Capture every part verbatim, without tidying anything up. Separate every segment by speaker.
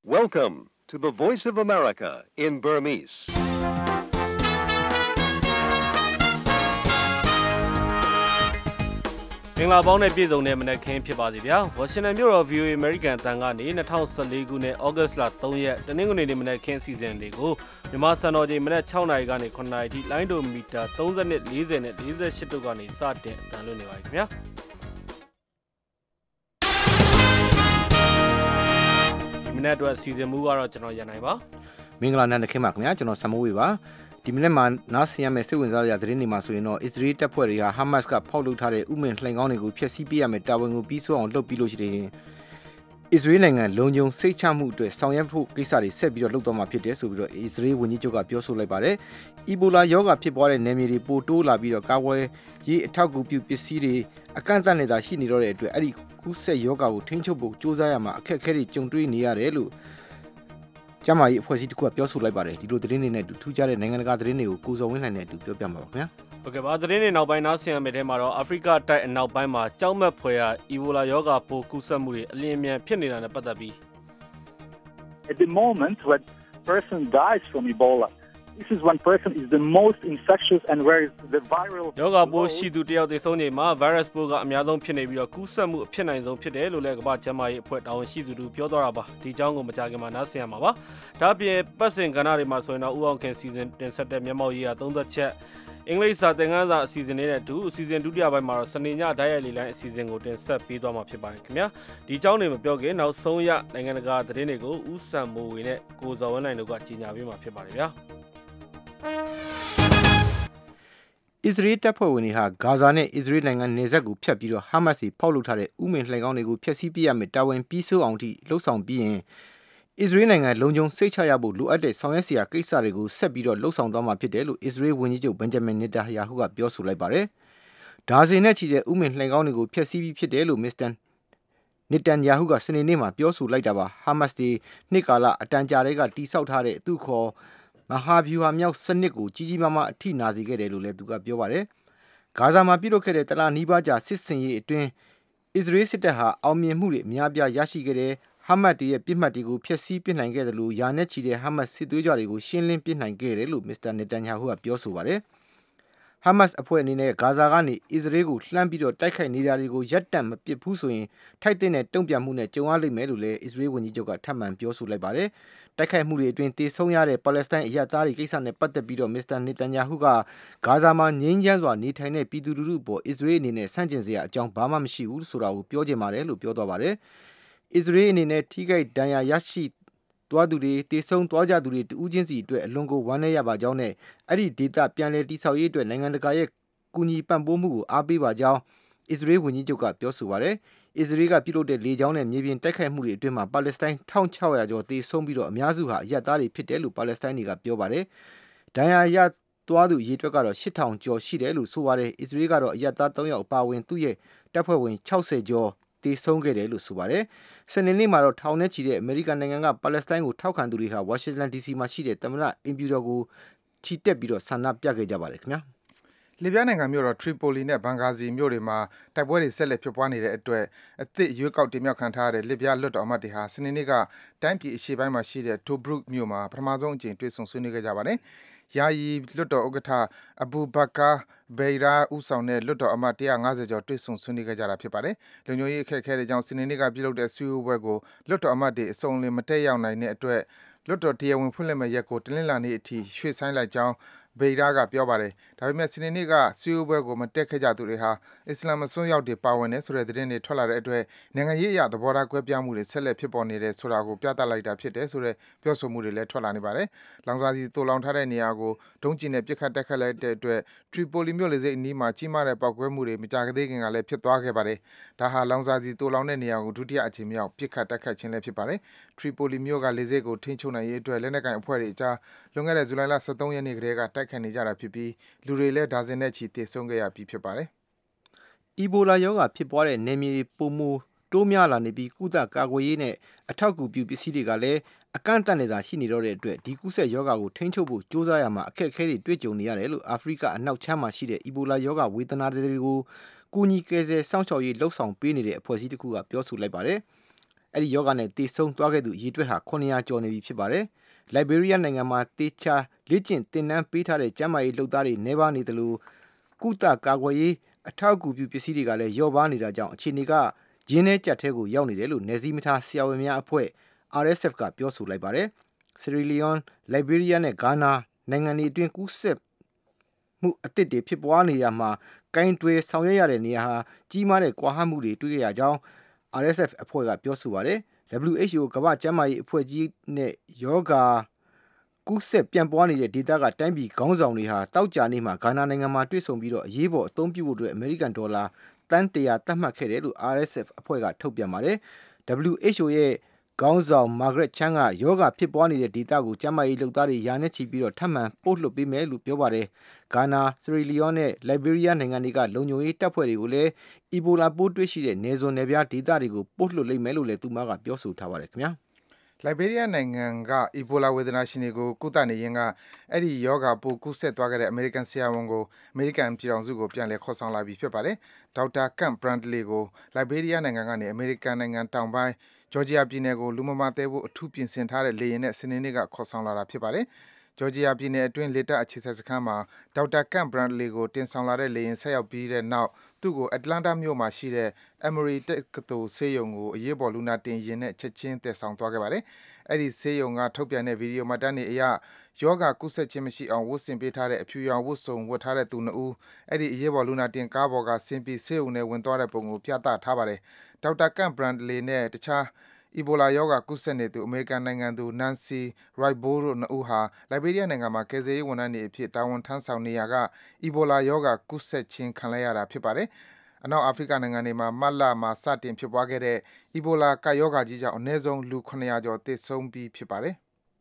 Speaker 1: Welcome to the Voice of America in Burmese.
Speaker 2: ။မင်္ဂလာပေါင်းနဲ့ပြည်စုံတဲ့မနက်ခင်းဖြစ်ပါစေဗျာ။ Washington မြို့တော် V O A American တန်ကနေ၂၀၁၄ခုနှစ် August လ၃ရက်တနင်္ဂနွေနေ့မနက်ခင်းစီစဉ်တွေကိုမြန်မာစံတော်ချိန်မနက်၆နာရီကနေ၇နာရီထိလိုင်းဒိုမီတာ၃၂ ၄၀နဲ့၄၈တို့ကနေစတင်အသံလွှင့်နေပါပြီခင်ဗျာ။ဒီမနက်အတွက်စီစဉ်မှုကတော့ကျွန်တော်ရန်နိုင်ပါ
Speaker 3: ။မင်္ဂလာနံနက်ခင်းပါခင်ဗျာကျွန်တော်ဆမ်မိုးဝေပါ။ဒီမနေ့မှာနားဆင်ရမယ့်စိတ်ဝင်စားစရာသတင်းတွေမှာဆိုရင်တော့အစ္စရေးတပ်ဖွဲ့တွေကဟာမတ်စ်ကဖောက်လုပ်ထားတဲ့ဥမင်လှိမ်ကောင်းတွေကိုဖျက်ဆီးပေးရမယ်တာဝန်ကိုပြီးဆုံးအောင်လုပ်ပြီးလို့ရှိရင်အစ္စရေးနိုင်ငံလုံခြုံစိတ်ချမှုအတွက်ဆောင်ရွက်ဖို့ကိစ္စတွေဆက်ပြီးတော့လုပ်သွားမှာဖြစ်တယ်ဆိုပြီးတော့အစ္စရေးဝန်ကြီးချုပ်ကပြောဆိုလိုက်ပါတယ်။အီဘိုလာရောဂါဖြစ်ပွားတဲ့နယ်မြေတွေပိုတိုးလာပြီးတော့ကာကွယ်ရေးအထောက်အကူပြုပစ္စည်းတွေအကန့်အသတ်နေတာရှိနေတော့တဲ့အတွက်အဲ့ဒီကူးစက်ရောဂါကိုထိန်းချုပ်ဖို့စ조사ရမှာအခက်အခဲတွေကြုံတွေ့နေရတယ်လို့ကျမကြီးအဖွဲ့အစည်းတစ်ခုကပြောဆိုလိုက်ပါတယ်ဒီလိုသတင်းတွေနဲ့ထူးခြားတဲ့နိုင်ငံတကာသတင်းတွေကိုကိုစော်ဝင်းလှိုင်နဲ့အတူပြောပြမှာပါခင်ဗျာ
Speaker 2: ဟုတ်ကဲ့ပါသတင်းတွေနောက်ပိုင်းနားဆင်ရမယ့်ထဲမှာတော့အာဖရိကတိုက်အနောက်ပိုင်းမှာကြောက်မက်ဖွယ်ရာအီဘိုလာရောဂါပိုးကူးစက်မှုတွေအလင်းအမြန်ဖြစ်နေတာနဲ့ပတ်သက်ပြီး
Speaker 4: At the moment when person dies from Ebola this is when person is the most infectious and where is the viral
Speaker 2: ရောဂါပိုးရှိသူတယောက်သေဆုံးချိန်မှာ virus ပိုးကအများဆုံးဖြစ်နေပြီးတော့ကူးစက်မှုအဖြစ်နိုင်ဆုံးဖြစ်တယ်လို့လည်းကမ္ဘာ့ကျန်းမာရေးအဖွဲ့တာဝန်ရှိသူတို့ပြောသွားတာပါဒီအကြောင်းကိုမကြာခင်မှာနားဆင်ရမှာပါဒါအပြင်ပတ်စင်ကဏ္ဍတွေမှာဆိုရင်တော့ဥအောင်ခင်စီစဉ်တင်ဆက်တဲ့မျက်မှောက်ရေးရာသုံးသက်ချက်အင်္ဂလိပ်စာသင်ခန်းစာအစီအစဉ်လေးနဲ့အတူအစီအစဉ်ဒုတိယပိုင်းမှာတော့စနေညဓာတ်ရိုက်လေးလိုင်းအစီအစဉ်ကိုတင်ဆက်ပေးသွားမှာဖြစ်ပါတယ်ခင်ဗျာဒီအကြောင်းတွေမပြောခင်နောက်ဆုံးရနိုင်ငံတကာသတင်းတွေကိုဥဆန်မိုးဝေနဲ့ကိုဇော်ဝင်းနိုင်တို့ကကြီးညာပေးမှာဖြစ်ပါတယ်ဗျာ
Speaker 3: အစ္စရေးတပ်ဖွဲ့ဝင်တွေဟာဂါဇာနဲ့အစ္စရေးနိုင်ငံနယ်စပ်ကိုဖျက်ပြီးတော့ဟာမတ်စ်ဖောက်လုပ်ထားတဲ့ဥမင်လှိမ်ကောင်းတွေကိုဖျက်ဆီးပြရမယ်တာဝန်ပြီးဆုံးအောင်ထိလှုပ်ဆောင်ပြီးရင်အစ္စရေးနိုင်ငံလုံခြုံစိတ်ချရဖို့လိုအပ်တဲ့ဆောင်ရွက်စရာကိစ္စတွေကိုဆက်ပြီးတော့လှုပ်ဆောင်သွားမှာဖြစ်တယ်လို့အစ္စရေးဝန်ကြီးချုပ်ဘင်ဂျမင်နေတန်ယာဟုကပြောဆိုလိုက်ပါတယ်။ဒါဇင်နဲ့ချီတဲ့ဥမင်လှိမ်ကောင်းတွေကိုဖျက်ဆီးပြီးဖြစ်တယ်လို့မစ္စတာနေတန်ယာဟုကစနေနေ့မှာပြောဆိုလိုက်တာပါ။ဟာမတ်စ်တွေနှစ်ကာလအတန်ကြာတွေကတိစောက်ထားတဲ့သူ့ခေါ်မဟာဗျူဟာမြောက်စနစ်ကိုကြီးကြီးမားမားအထိနာစေခဲ့တယ်လို့လည်းသူကပြောပါတယ်။ဂါဇာမှာပြုလုပ်ခဲ့တဲ့တလားနီးပါးကြာစစ်ဆင်ရေးအတွင်းအစ္စရေးစစ်တပ်ဟာအောင်မြင်မှုတွေအများပြားရရှိခဲ့တဲ့ဟာမတ်တွေရဲ့ပြစ်မှတ်တွေကိုဖျက်ဆီးပစ်နိုင်ခဲ့တယ်လို့ယာနဲ့ချီတဲ့ဟာမတ်စစ်သွေးကြွတွေကိုရှင်းလင်းပစ်နိုင်ခဲ့တယ်လို့မစ္စတာနေတန်ယာဟုကပြောဆိုပါတယ်။ဟာမတ်အဖွဲ့အနေနဲ့ဂါဇာကနေအစ္စရေးကိုလှမ်းပြီးတော့တိုက်ခိုက်နေတာတွေကိုရပ်တန့်မပစ်ဘူးဆိုရင်ထိုက်တဲ့တုံ့ပြန်မှုနဲ့ကြုံရလိမ့်မယ်လို့လည်းအစ္စရေးဝန်ကြီးချုပ်ကထပ်မံပြောဆိုလိုက်ပါတယ်။တိုက်ခိုက်မှုတွေအတွင်းတေဆုံးရတဲ့ပါလက်စတိုင်းအရပ်သားတွေကိစ္စနဲ့ပတ်သက်ပြီးတော့မစ္စတာနေတန်ယာဟုကဂါဇာမှာငြိမ်းချမ်းစွာနေထိုင်တဲ့ပြည်သူလူထုအပေါ်အစ္စရေးအနေနဲ့ဆန့်ကျင်စရာအကြောင်းဘာမှမရှိဘူးဆိုတာကိုပြောချင်ပါတယ်လို့ပြောသွားပါတယ်။အစ္စရေးအနေနဲ့ထိခိုက်ဒဏ်ရာရရှိသွားသူတွေတေဆုံးသွားကြသူတွေတူးချင်းစီအတွက်အလွန်ကိုဝမ်းနည်းရပါကြောင်းနဲ့အဲ့ဒီဒေတာပြန်လည်တိဆောက်ရေးအတွက်နိုင်ငံတကာရဲ့ကူညီပံ့ပိုးမှုကိုအားပေးပါကြောင်းအစ္စရေးဝန်ကြီးချုပ်ကပြောဆိုပါတယ်။အစ္စရေးကပြုလုပ်တဲ့လေကြောင်းနဲ့မြေပြင်တိုက်ခိုက်မှုတွေအတွင်းမှာပါလက်စတိုင်း၁၆၀၀ကျော်သေဆုံးပြီးတော့အများစုဟာအရပ်သားတွေဖြစ်တယ်လို့ပါလက်စတိုင်းတွေကပြောပါတယ်။ဒဏ်ရာရသွားသူအရေအတွက်ကတော့၈ထောင်ကျော်ရှိတယ်လို့ဆိုပါတယ်။အစ္စရေးကတော့အရပ်သား၃ယောက်အပါအဝင်သူ့ရဲ့တပ်ဖွဲ့ဝင်၆၀ကျော်သေဆုံးခဲ့တယ်လို့ဆိုပါတယ်။စနေနေ့မှာတော့ထောင်နဲ့ချီတဲ့အမေရိကန်နိုင်ငံကပါလက်စတိုင်းကိုထောက်ခံသူတွေဟာဝါရှင်တန် ဒီစီ မှာရှိတဲ့သမ္မတအင်ဖြူတော်ကိုချီတက်ပြီးတော့ဆန္ဒပြခဲ့ကြပါတယ်ခင်ဗျာ။
Speaker 5: လီဗျားနိုင်ငံမြို့တော်ထရီပိုလီနဲ့ဘန်ဂါဇီမြို့တွေမှာတိုက်ပွဲတွေဆက်လက်ဖြစ်ပွားနေတဲ့အတွက်အသစ်ရွေးကောက်တင်မြှောက်ခံထားရတဲ့လီဗျားလွှတ်တော်အမတ်တွေဟာစနေနေ့ကတိုင်းပြည်အရှေ့ပိုင်းမှာရှိတဲ့တိုဘရုတ်မြို့မှာပထမဆုံးအကြိမ်တွေ့ဆုံဆွေးနွေးခဲ့ကြပါတယ်။ယာယီလွှတ်တော်ဥက္ကဋ္ဌအဘူဘကာဘေရာဦးဆောင်တဲ့လွှတ်တော်အမတ်၁၅၀ကျော်တွေ့ဆုံဆွေးနွေးခဲ့ကြတာဖြစ်ပါတယ်။လုံခြုံရေးအခက်အခဲတွေကြောင့်စနေနေ့ကပြုလုပ်တဲ့ဆွေးနွေးပွဲကိုလွှတ်တော်အမတ်တွေအစုံလင်မတက်ရောက်နိုင်တဲ့အတွက်လွှတ်တော်တရားဝင်ဖွင့်လှစ်မဲ့ရက်ကိုတနင်္လာနေ့အထိရွှေ့ဆိုင်းလိုက်ကြောင်းဗေရာကပြောပါတယ်။ဒါပေမဲ့စနေနေ့ကဆွေးနွေးပွဲကိုမတက်ခဲ့ကြသူတွေဟာအစ္စလာမ်အစွန်းရောက်တွေပါဝင်တယ်ဆိုတဲ့သတင်းတွေထွက်လာတဲ့အတွက်နိုင်ငံရေးအရသဘောထားကွဲပြားမှုတွေဆက်လက်ဖြစ်ပေါ်နေတယ်ဆိုတာကိုပြသလိုက်တာဖြစ်တယ်ဆိုတဲ့ပြောဆိုမှုတွေလည်းထွက်လာနေပါတယ်။လောင်စာဆီတိုလောင်ထားတဲ့နေရာကိုဒုံးကျည်နဲ့ပစ်ခတ်တိုက်ခတ်လိုက်တဲ့အတွက်ထရီပိုလီမြို့လေဆိပ်အနီးမှာကြီးမားတဲ့ပောက်ကွဲမှုတွေမကြာသေးခင်ကလည်းဖြစ်သွားခဲ့ပါတယ်။ဒါဟာလောင်စာဆီတိုလောင်တဲ့နေရာကိုဒုတိယအကြိမ်မြောက်ပစ်ခတ်တိုက်ခတ်ခြင်းလည်းဖြစ်ပါတယ်။ထရီပိုလီမြို့ကလေဆိပ်ကိုထိန်းချုပ်နိုင်ရေးအတွက်လက်နက်ကိုင်အဖွဲ့တွေအကြားလွန်ခဲ့တဲ့ဇူလိုင်လ၁၃ရက်နေ့ကတည်းကတိုက်ခိုက်နေကြတာဖြစ်ပြီးလူတွေလည်းဒါဇင်နဲ့ချီသေဆုံးခဲ့ရပြီးဖြစ်ပါတယ်
Speaker 3: ။အီဘိုလာရောဂါဖြစ်ပွားတဲ့နယ်မြေတွေပုံမူတိုးများလာနေပြီးကုသကာကွယ်ရေးနဲ့အထောက်အကူပြုပစ္စည်းတွေကလည်းအကန့်အသတ်နေတာရှိနေတော့တဲ့အတွက်ဒီကုဆက်ရောဂါကိုထိန်းချုပ်ဖို့စ조사ရမှာအခက်အခဲတွေတွေ့ကြုံနေရတယ်လို့အာဖရိကအနောက်ချမ်းမှာရှိတဲ့အီဘိုလာရောဂါဝေဒနာတွေကိုကူညီကယ်ဆယ်စောင့်ရှောက်ရေးလှုပ်ဆောင်ပေးနေတဲ့အဖွဲ့အစည်းတစ်ခုကပြောဆိုလိုက်ပါတယ်။အဲ့ဒီယောဂနဲ့တေဆုံးသွားခဲ့သူရေတွက်ဟာခုနှစ်ရာကျော်နေပြီဖြစ်ပါတယ်။ လိုက်ဘေးရီးယားနိုင်ငံမှာတေချာလေ့ကျင့်သင်တန်းပေးထားတဲ့ကျန်းမာရေးလုပ်သားတွေနှဲပါနေတယ်လို့ကုသကာကွယ်ရေးအထောက်အကူပြုပစ္စည်းတွေကလည်းလျော့ပါနေတာကြောင့်အခြေအနေကဂျင်းနဲ့ကြက်ထဲကိုရောက်နေတယ်လို့နယ်စည်းမထားဆရာဝန်များအဖွဲ့ R S F ကပြောဆိုလိုက်ပါတယ်။ ဆီရီလီယွန်၊လိုက်ဘေးရီးယားနဲ့ဂါနာနိုင်ငံတွေအတွင်းကူးစက်မှုအသစ်တွေဖြစ်ပွားနေရမှာကင်တွယ်ဆောင်ရွက်ရတဲ့နေရာဟာကြီးမားတဲ့ကွာဟမှုတွေတွေ့ရကြောင်း R S F အဖွဲ့ကပြောဆိုပါတယ်။ W H O ကမ္ဘာ့ကျန်းမာရေးအဖွဲ့ကြီးနဲ့ယောဂါကူးစက်ပြန့်ပွားနေတဲ့ဒေသကတိုင်းပြည်ခေါင်းဆောင်တွေဟာတောက်ကြနေ့မှာဂါနာနိုင်ငံမှာတွေ့ဆုံပြီးတော့အရေးပေါ်အသုံးပြုဖို့အတွက်အမေရိကန်ဒေါ်လာတန်တရာသတ်မှတ်ခဲ့တယ်လို့ R S F အဖွဲ့ကထုတ်ပြန်ပါတယ်။ W H O ရဲ့ခေါင်းဆောင်မာဂရက်ချန်းကယောဂဖြစ်ပွားနေတဲ့ဒေသကိုကျန်းမာရေးလုပ်သားတွေယာနဲ့ချီပြီးတော့ထပ်မံပို့လွှတ်ပေးမယ်လို့ပြောပါတယ်။ဂါနာ၊ဆီရီလီယွန်နဲ့လိုက်ဘေးရီးယားနိုင်ငံတွေကလုံခြုံရေးတပ်ဖွဲ့တွေကိုလည်းအီဘိုလာပိုးတွေ့ရှိတဲ့နယ်စွန်နယ်ပြားဒေသတွေကိုပို့လွှတ်လိမ့်မယ်လို့လည်းသူမကပြောဆိုထားပါတယ်ခင်ဗျာ
Speaker 5: ။လိုက်ဘေးရီးယားနိုင်ငံကအီဘိုလာဝေဒနာရှင်တွေကိုကုသနေရင်ကအဲ့ဒီယောဂပိုးကူးစက်သွားခဲ့တဲ့အမေရိကန်ဆရာဝန်ကိုအမေရိကန်ပြည်ထောင်စုကိုပြန်လည်ခေါ်ဆောင်လာပြီဖြစ်ပါတယ်။ဒေါက်တာကန့်ဘရန်ဒလီကိုလိုက်ဘေးရီးယားနိုင်ငံကနေအမေရိကန်နိုင်ငံတောင်ပိုင်းဂျော်ဂျီယာပြည်နယ်ကိုလူမမာတဲဖို့အထူးပြင်ဆင်ထားတဲ့လေယာဉ်နဲ့စနေနေ့ကခေါ်ဆောင်လာတာဖြစ်ပါတယ်။ဂျော်ဂျီယာပြည်နယ်အတွင်းလေတပ်အခြေစိုက်စခန်းမှာဒေါက်တာကန့်ဘရန်ဒလီကိုတင်ဆောင်လာတဲ့လေယာဉ်ဆက်ရောက်ပြီးတဲ့နောက်သူ့ကိုအတ္တလန္တာမြို့မှာရှိတဲ့ Emory တက္ကသိုလ်ဆေးရုံကိုအရေးပေါ်လူနာတင်ယာဉ်နဲ့ချက်ချင်းတည်ဆောင်သွားခဲ့ပါတယ်။အဲ့ဒီဆေးရုံကထုတ်ပြန်တဲ့ဗီဒီယိုမှတ်တမ်းတွေအရယောဂကူးစက်ခြင်းမရှိအောင်ဝတ်ဆင်ပေးထားတဲ့အဖြူရောင်ဝတ်စုံဝတ်ထားတဲ့သူနှစ်ဦးအဲ့ဒီအရေးပေါ်လူနာတင်ကားပေါ်ကဆင်းပြီးဆေးရုံထဲဝင်သွားတဲ့ပုံကိုပြသထားပါတယ်။ဒေါက်တာကန့်ဘရန်ဒလီနဲ့တခြားအီဘိုလာယောဂကူးစက်နေသူအမေရိကန်နိုင်ငံသူ Nancy Ribold တို့နှစ်ဦးဟာလိုက်ဘေးရီးယားနိုင်ငံမှာကယ်ဆယ်ရေးဝန်ထမ်းတွေအဖြစ်တာဝန်ထမ်းဆောင်နေရာကအီဘိုလာယောဂကူးစက်ခြင်းခံလိုက်ရတာဖြစ်ပါတယ်။အနောက်အာဖရိကနိုင်ငံတွေမှာမတ်လမှာစတင်ဖြစ်ပွားခဲ့တဲ့အီဘိုလာကပ်ရောဂါကြီးကြောင့်အနည်းဆုံးလူခုနှစ်ရာကျော်သေဆုံးပြီးဖြစ်ပါတယ်။